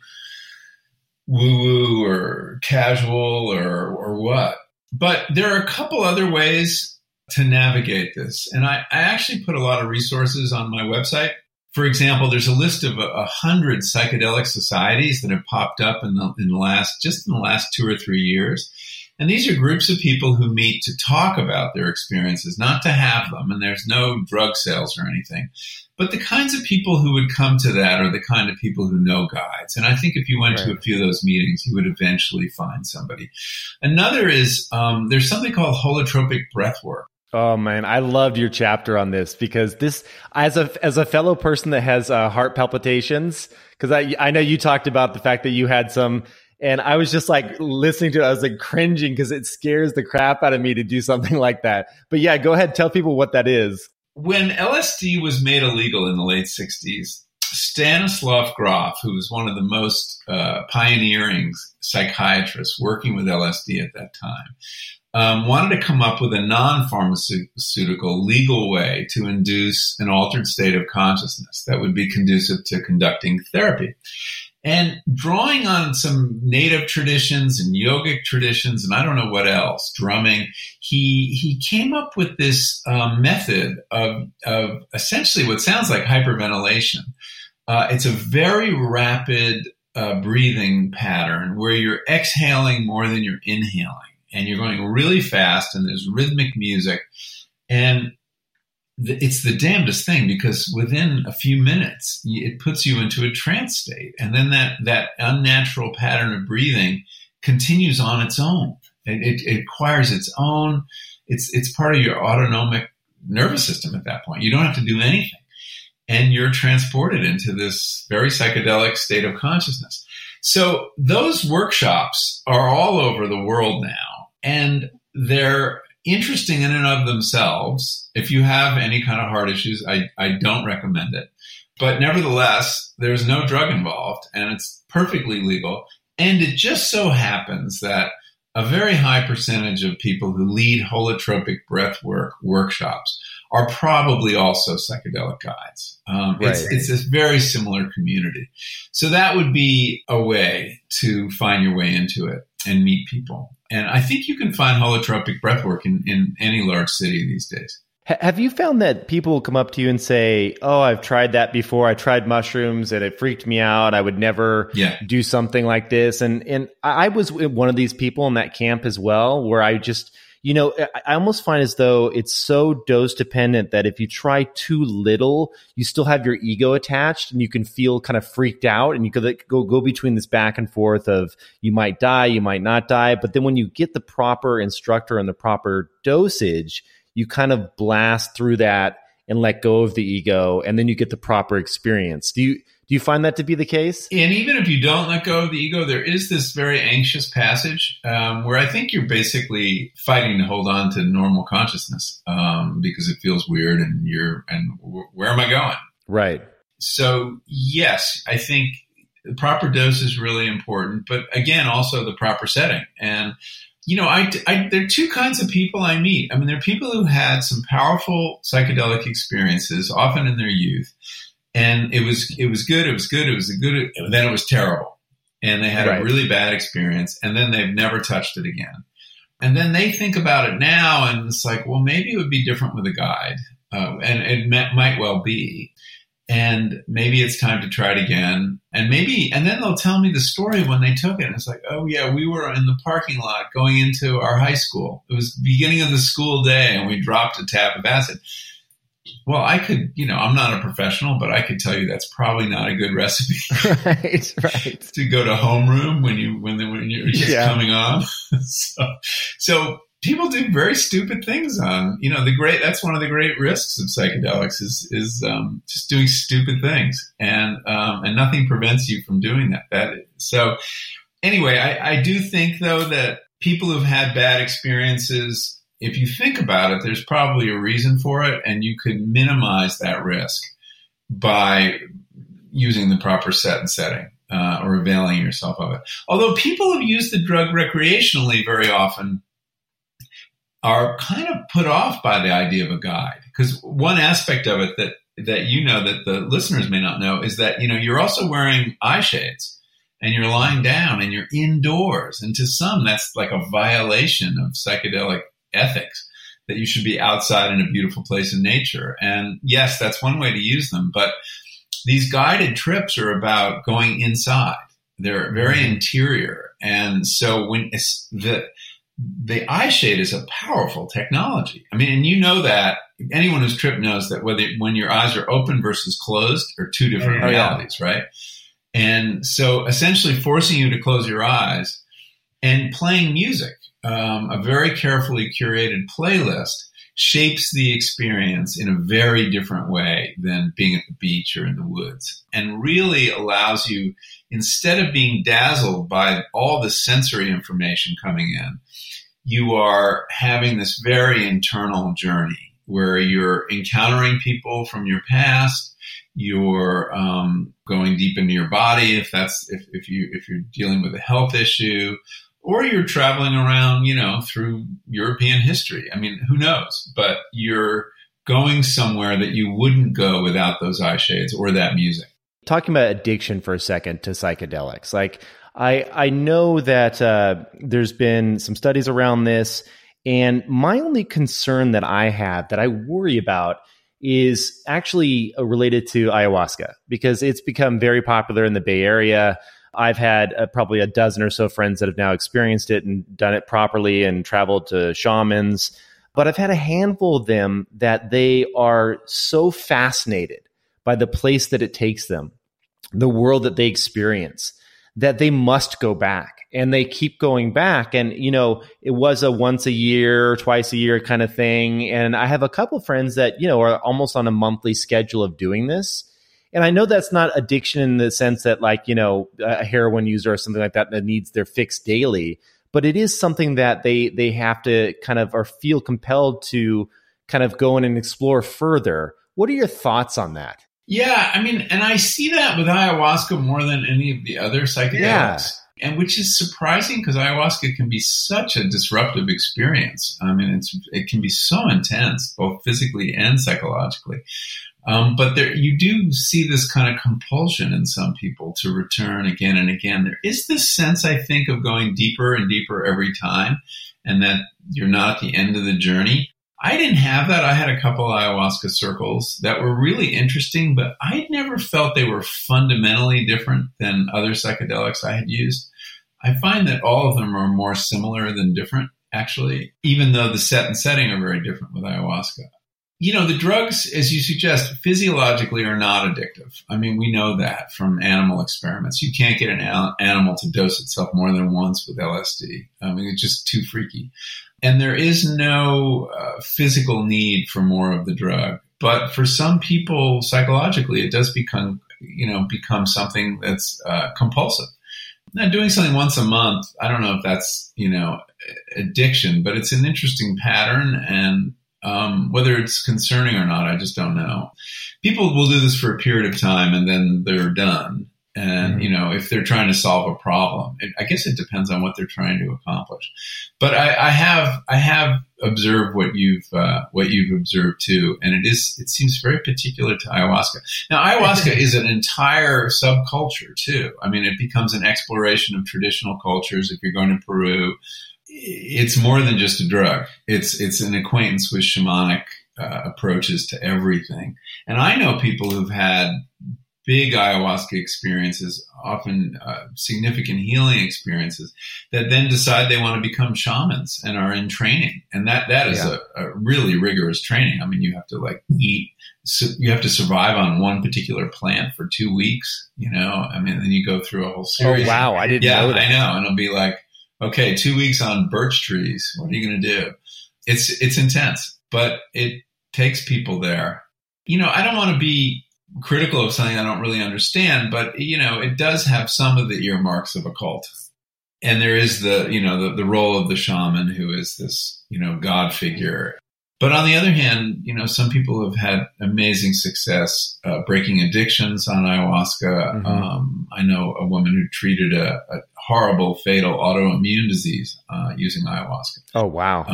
woo-woo or casual or what. But there are a couple other ways to navigate this. And I actually put a lot of resources on my website. For example, there's a list of 100 psychedelic societies that have popped up in the last 2 or 3 years. And these are groups of people who meet to talk about their experiences, not to have them. And there's no drug sales or anything. But the kinds of people who would come to that are the kind of people who know guides. And I think if you went to a few of those meetings, you would eventually find somebody. Another is there's something called holotropic breathwork. Oh man, I loved your chapter on this, because this, as a fellow person that has heart palpitations, because I know you talked about the fact that you had some, and I was just like listening to it, I was like cringing because it scares the crap out of me to do something like that. But yeah, go ahead, tell people what that is. When LSD was made illegal in the late 60s, Stanislav Grof, who was one of the most pioneering psychiatrists working with LSD at that time, wanted to come up with a non-pharmaceutical legal way to induce an altered state of consciousness that would be conducive to conducting therapy. And drawing on some native traditions and yogic traditions, and I don't know what else, drumming, he came up with this method of essentially what sounds like hyperventilation. It's a very rapid breathing pattern where you're exhaling more than you're inhaling. And you're going really fast, and there's rhythmic music. And it's the damnedest thing, because within a few minutes, it puts you into a trance state. And then that unnatural pattern of breathing continues on its own. It acquires its own, it's part of your autonomic nervous system at that point. You don't have to do anything. And you're transported into this very psychedelic state of consciousness. So those workshops are all over the world now, and they're interesting in and of themselves. If you have any kind of heart issues, I don't recommend it. But nevertheless, there's no drug involved, and it's perfectly legal. And it just so happens that a very high percentage of people who lead holotropic breathwork workshops are probably also psychedelic guides. Right. It's a very similar community. So that would be a way to find your way into it and meet people. And I think you can find holotropic breathwork in any large city these days. Have you found that people come up to you and say, oh, I've tried that before. I tried mushrooms and it freaked me out. I would never do something like this. And I was one of these people in that camp as well, where I just, I almost find as though it's so dose dependent that if you try too little, you still have your ego attached and you can feel kind of freaked out, and you could go between this back and forth of you might die, you might not die. But then when you get the proper instructor and the proper dosage, you kind of blast through that and let go of the ego, and then you get the proper experience. Do you find that to be the case? And even if you don't let go of the ego, there is this very anxious passage where I think you're basically fighting to hold on to normal consciousness because it feels weird, and where am I going? Right. So yes, I think the proper dose is really important, but again, also the proper setting. And there are two kinds of people I meet. I mean, there are people who had some powerful psychedelic experiences, often in their youth, and it was good, then it was terrible, and they had a really bad experience, and then they've never touched it again. And then they think about it now, and it's like, well, maybe it would be different with a guide, and it might well be. And maybe it's time to try it again. And then they'll tell me the story of when they took it. And it's like, oh yeah, we were in the parking lot going into our high school. It was the beginning of the school day, and we dropped a tab of acid. Well, I could, I'm not a professional, but I could tell you that's probably not a good recipe. Right. To go to homeroom when you're just coming on. So people do very stupid things on, that's one of the great risks of psychedelics is just doing stupid things, and nothing prevents you from doing that. So anyway, I do think though that people who've had bad experiences, if you think about it, there's probably a reason for it, and you can minimize that risk by using the proper set and setting, or availing yourself of it. Although people who use the drug recreationally very often are kind of put off by the idea of a guide. Because one aspect of it that that the listeners may not know is that, you're also wearing eye shades, and you're lying down, and you're indoors. And to some, that's like a violation of psychedelic ethics, that you should be outside in a beautiful place in nature. And yes, that's one way to use them. But these guided trips are about going inside. They're very interior. And so when the eye shade is a powerful technology. I mean, and that anyone who's tripped knows that when your eyes are open versus closed are two different realities, right? And so essentially forcing you to close your eyes and playing music, a very carefully curated playlist, shapes the experience in a very different way than being at the beach or in the woods, and really allows you, instead of being dazzled by all the sensory information coming in, you are having this very internal journey where you're encountering people from your past. You're going deep into your body if you're dealing with a health issue, or you're traveling around, through European history. I mean, who knows? But you're going somewhere that you wouldn't go without those eye shades or that music. Talking about addiction for a second to psychedelics, like I know that there's been some studies around this, and my only concern that I have, that I worry about, is actually related to ayahuasca, because it's become very popular in the Bay Area. I've had probably a dozen or so friends that have now experienced it and done it properly and traveled to shamans. But I've had a handful of them that they are so fascinated by the place that it takes them, the world that they experience, that they must go back, and they keep going back. And, it was a once a year, twice a year kind of thing. And I have a couple friends that, are almost on a monthly schedule of doing this. And I know that's not addiction in the sense that a heroin user or something like that needs their fix daily, but it is something that they have to kind of, or feel compelled to kind of go in and explore further. What are your thoughts on that? Yeah, and I see that with ayahuasca more than any of the other psychedelics. Yeah. And which is surprising because ayahuasca can be such a disruptive experience. It can be so intense, both physically and psychologically. But you do see this kind of compulsion in some people to return again and again. There is this sense, I think, of going deeper and deeper every time, and that you're not at the end of the journey. I didn't have that. I had a couple ayahuasca circles that were really interesting, but I never felt they were fundamentally different than other psychedelics I had used. I find that all of them are more similar than different, actually, even though the set and setting are very different with ayahuasca. The drugs, as you suggest, physiologically are not addictive. We know that from animal experiments. You can't get an animal to dose itself more than once with LSD. It's just too freaky. And there is no physical need for more of the drug. But for some people, psychologically, it does become something that's compulsive. Now, doing something once a month, I don't know if that's, addiction, but it's an interesting pattern. And whether it's concerning or not, I just don't know. People will do this for a period of time and then they're done. And, if they're trying to solve a problem, I guess it depends on what they're trying to accomplish. But I have observed what you've observed too. And it seems very particular to ayahuasca. Now, ayahuasca is an entire subculture too. It becomes an exploration of traditional cultures. If you're going to Peru, it's more than just a drug. It's an acquaintance with shamanic approaches to everything. And I know people who've had big ayahuasca experiences, often significant healing experiences, that then decide they want to become shamans and are in training. And that is a really rigorous training. You have to eat, you have to survive on one particular plant for 2 weeks, then you go through a whole series. Oh, wow. I didn't know that. I know. And it'll be like, okay, 2 weeks on birch trees. What are you going to do? It's intense, but it takes people there. I don't want to be critical of something I don't really understand, but it does have some of the earmarks of a cult. And there is the role of the shaman, who is this, God figure. But on the other hand, some people have had amazing success breaking addictions on ayahuasca. Mm-hmm. I know a woman who treated a horrible, fatal autoimmune disease using ayahuasca. Oh, wow.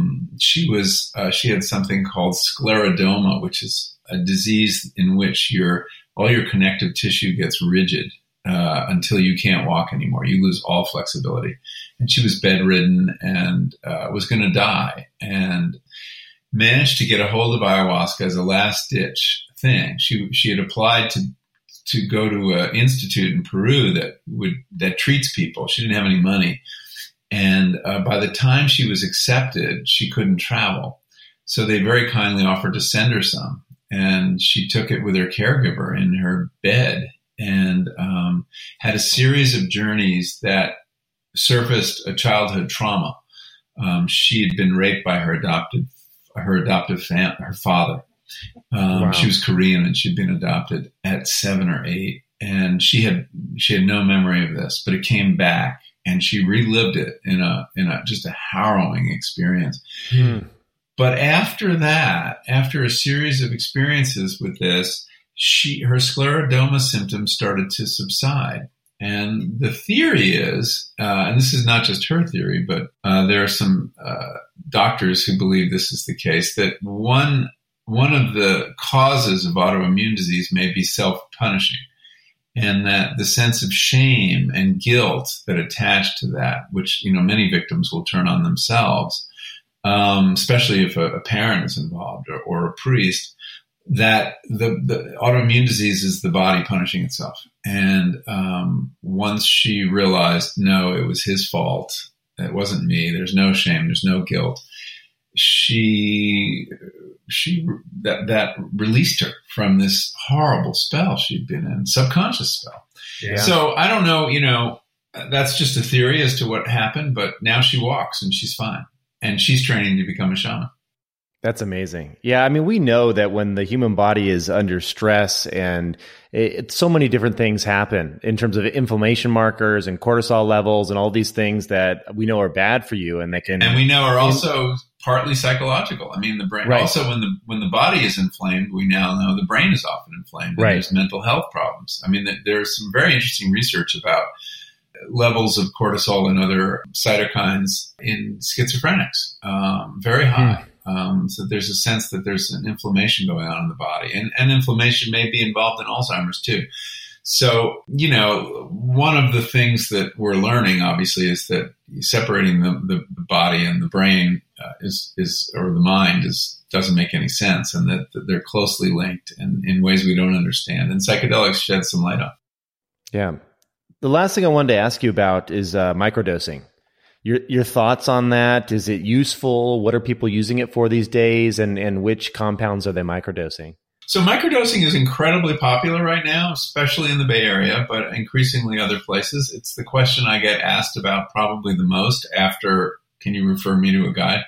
She had something called sclerodoma, which is a disease in which all your connective tissue gets rigid until you can't walk anymore. You lose all flexibility. And she was bedridden and was going to die, and managed to get a hold of ayahuasca as a last ditch thing. She had applied to go to an institute in Peru that treats people. She didn't have any money. And by the time she was accepted, she couldn't travel. So they very kindly offered to send her some. And she took it with her caregiver in her bed and had a series of journeys that surfaced a childhood trauma. She had been raped by her father. Wow. She was Korean and she'd been adopted at 7 or 8, and she had no memory of this, but it came back and she relived it in a just a harrowing experience. But after that, after a series of experiences with this, her sclerodoma symptoms started to subside. And the theory is, and this is not just her theory, but there are some doctors who believe this is the case, that one of the causes of autoimmune disease may be self-punishing, and that the sense of shame and guilt that attach to that, which many victims will turn on themselves, especially if a parent is involved or a priest, that the autoimmune disease is the body punishing itself. And once she realized, no, it was his fault, it wasn't me, there's no shame, there's no guilt, that released her from this horrible spell she'd been in, subconscious spell. Yeah. So I don't know, that's just a theory as to what happened, but now she walks and she's fine. And she's training to become a shaman. That's amazing. Yeah, I mean, we know that when the human body is under stress and so many different things happen in terms of inflammation markers and cortisol levels and all these things that we know are bad for you and we know are also partly psychological. I mean, the brain also when the body is inflamed, we now know the brain is often inflamed and there's mental health problems. I mean, there's some very interesting research about levels of cortisol and other cytokines in schizophrenics, very high. So there's a sense that there's an inflammation going on in the body, and inflammation may be involved in Alzheimer's too. So, one of the things that we're learning, obviously, is that separating the body and the brain or the mind doesn't make any sense, and that they're closely linked in ways we don't understand. And psychedelics shed some light on. Yeah. The last thing I wanted to ask you about is microdosing. Your thoughts on that? Is it useful? What are people using it for these days? And which compounds are they microdosing? So microdosing is incredibly popular right now, especially in the Bay Area, but increasingly other places. It's the question I get asked about probably the most after, can you refer me to a guide?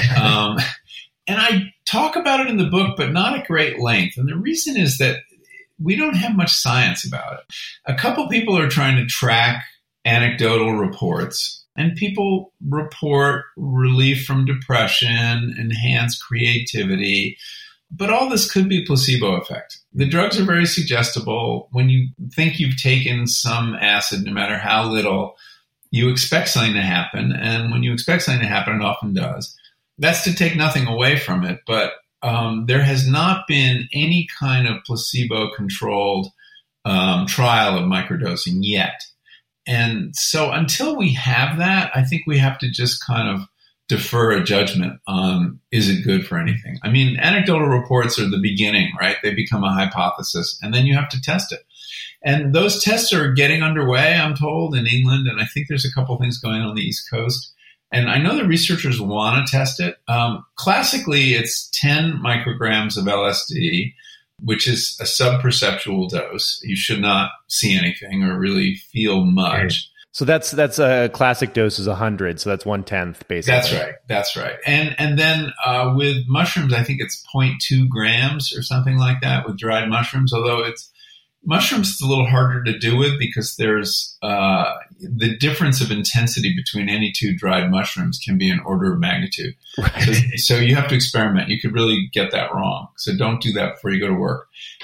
And I talk about it in the book, but not at great length. And the reason is that we don't have much science about it. A couple people are trying to track anecdotal reports, and people report relief from depression, enhanced creativity, but all this could be placebo effect. The drugs are very suggestible. When you think you've taken some acid, no matter how little, you expect something to happen. And when you expect something to happen, it often does. That's to take nothing away from it, but there has not been any kind of placebo-controlled trial of microdosing yet. And so until we have that, I think we have to just kind of defer a judgment on, is it good for anything? I mean, anecdotal reports are the beginning, right? They become a hypothesis, and then you have to test it. And those tests are getting underway, I'm told, in England, and I think there's a couple things going on the East Coast. And I know the researchers want to test it. Classically, it's 10 micrograms of LSD, which is a subperceptual dose. You should not see anything or really feel much. So that's a classic dose is 100. So that's 1/10 basically. That's right. And then with mushrooms, I think it's 0.2 grams or something like that with dried mushrooms, although mushrooms is a little harder to do with because there's the difference of intensity between any two dried mushrooms can be an order of magnitude. Right. So you have to experiment. You could really get that wrong. So don't do that before you go to work.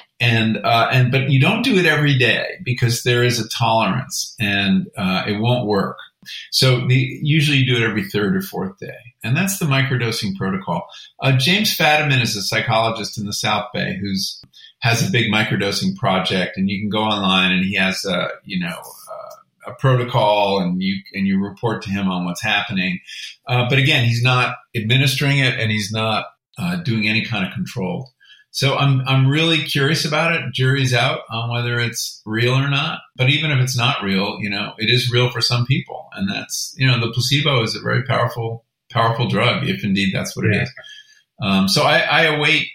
But you don't do it every day because there is a tolerance and it won't work. So usually you do it every third or fourth day. And that's the microdosing protocol. James Fadiman is a psychologist in the South Bay who's has a big microdosing project, and you can go online and he has a protocol and you report to him on what's happening. But again, he's not administering it and he's not doing any kind of controlled. So I'm really curious about it. Jury's out on whether it's real or not. But even if it's not real, it is real for some people. And that's, the placebo is a very powerful drug, if indeed that's what it is. So I await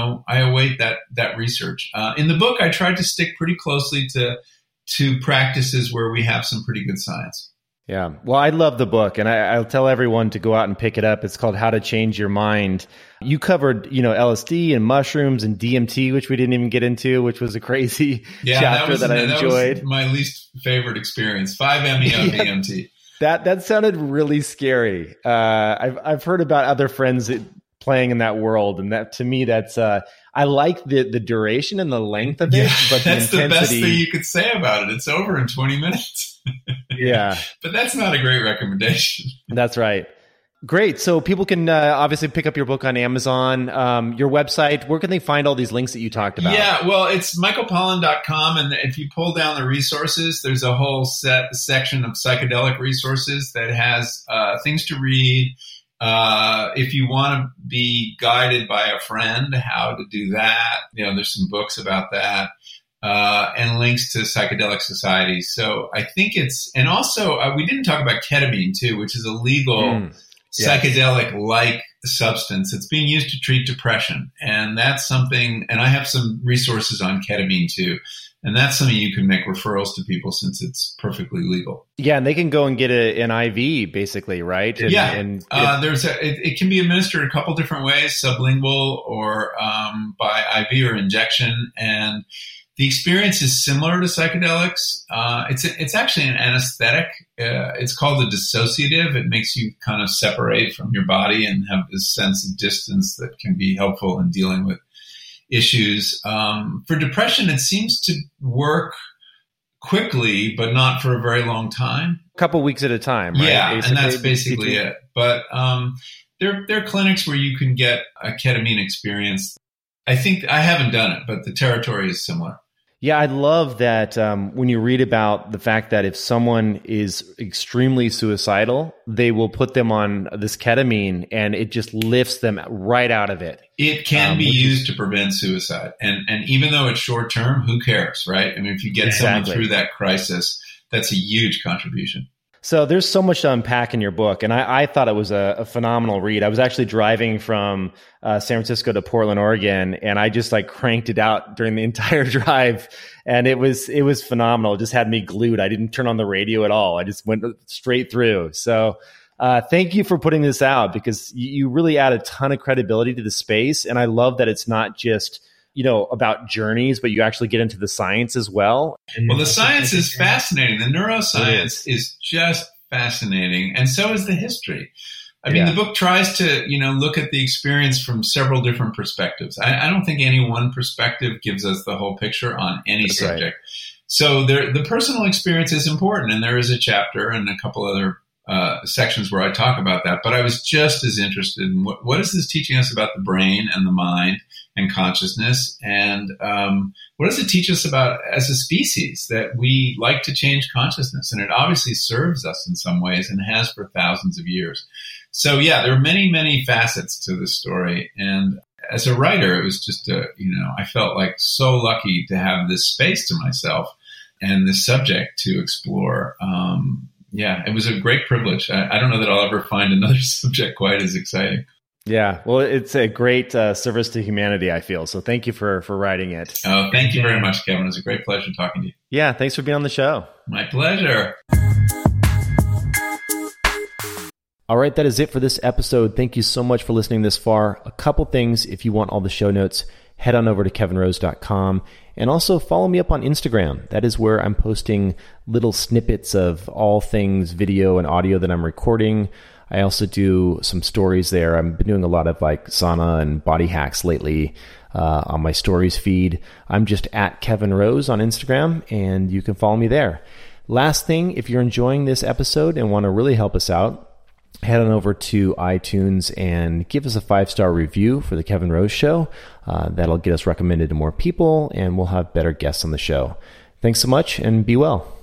that research. In the book, I tried to stick pretty closely to practices where we have some pretty good science. Yeah. Well, I love the book, and I'll tell everyone to go out and pick it up. It's called How to Change Your Mind. You covered, LSD and mushrooms and DMT, which we didn't even get into, which was a crazy chapter that I enjoyed. That was my least favorite experience. 5-MeO DMT. That sounded really scary. I've heard about other friends playing in that world, and that to me, that's I like the duration and the length of it, but that's the intensity. The best thing you could say about it. It's over in 20 minutes. Yeah, but that's not a great recommendation. That's right. Great. So people can obviously pick up your book on Amazon. Your website, where can they find all these links that you talked about? Yeah, well, it's michaelpollan.com. And if you pull down the resources, there's a whole section of psychedelic resources that has things to read. If you want to be guided by a friend, how to do that, there's some books about that. And links to psychedelic societies. So I think and also we didn't talk about ketamine too, which is a legal psychedelic like substance that's being used to treat depression. And that's something, and I have some resources on ketamine too. And that's something you can make referrals to people since it's perfectly legal. Yeah, and they can go and get an IV, basically, right? It can be administered a couple different ways, sublingual or by IV or injection. And the experience is similar to psychedelics. It's actually an anesthetic. It's called a dissociative. It makes you kind of separate from your body and have this sense of distance that can be helpful in dealing with issues. For depression, it seems to work quickly, but not for a very long time. A couple weeks at a time, right? Yeah, and that's basically it. But there are clinics where you can get a ketamine experience. I think I haven't done it, but the territory is similar. Yeah, I love that when you read about the fact that if someone is extremely suicidal, they will put them on this ketamine and it just lifts them right out of it. It can be used to prevent suicide. And even though it's short term, who cares, right? I mean, if you get someone through that crisis, that's a huge contribution. So there's so much to unpack in your book, and I thought it was a phenomenal read. I was actually driving from San Francisco to Portland, Oregon, and I just like cranked it out during the entire drive, and it was phenomenal. It just had me glued. I didn't turn on the radio at all. I just went straight through. So thank you for putting this out, because you really add a ton of credibility to the space, and I love that it's not just about journeys, but you actually get into the science as well. Well, the science is fascinating. The neuroscience is just fascinating. And so is the history. I mean, the book tries to, look at the experience from several different perspectives. I don't think any one perspective gives us the whole picture on any subject. Right. So the personal experience is important. And there is a chapter and a couple other sections where I talk about that. But I was just as interested in what is this teaching us about the brain and the mind and consciousness, and what does it teach us about as a species, that we like to change consciousness, and it obviously serves us in some ways and has for thousands of years. So yeah, there are many, many facets to this story, and as a writer, it was just I felt like so lucky to have this space to myself and this subject to explore. It was a great privilege. I don't know that I'll ever find another subject quite as exciting. Yeah, well, it's a great service to humanity, I feel. So thank you for writing it. Oh, thank you very much, Kevin. It was a great pleasure talking to you. Yeah, thanks for being on the show. My pleasure. All right, that is it for this episode. Thank you so much for listening this far. A couple things, if you want all the show notes, head on over to kevinrose.com, and also follow me up on Instagram. That is where I'm posting little snippets of all things video and audio that I'm recording. I also do some stories there. I've been doing a lot of like sauna and body hacks lately on my stories feed. I'm just at Kevin Rose on Instagram, and you can follow me there. Last thing, if you're enjoying this episode and want to really help us out, head on over to iTunes and give us a 5-star review for The Kevin Rose Show. That'll get us recommended to more people, and we'll have better guests on the show. Thanks so much, and be well.